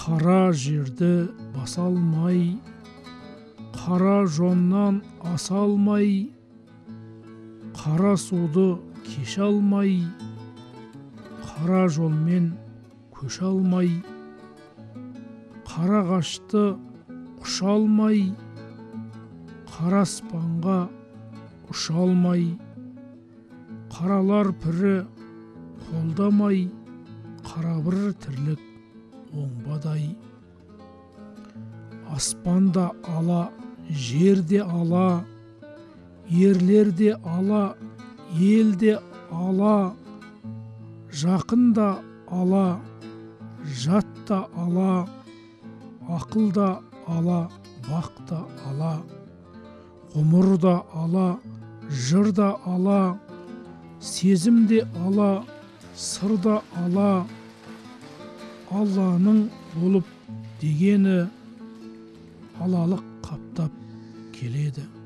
Қара жерді баса алмай, қара жоннан аса алмай, қара суды кеше алмай, қара жолмен көше алмай, қара қашты құша алмай, қара аспанға ұша алмай, қаралар пірі қолдамай, қара бір тірлік оңбадай. Аспанда ала, жерде ала, ерлерде ала, елде ала, жақында ала, жатта ала, ақылда ала, бақта ала, ғұмырда ала, жырда ала, сезімде ала, сырда ала. Алланың болып дегені алалық қаптап келеді.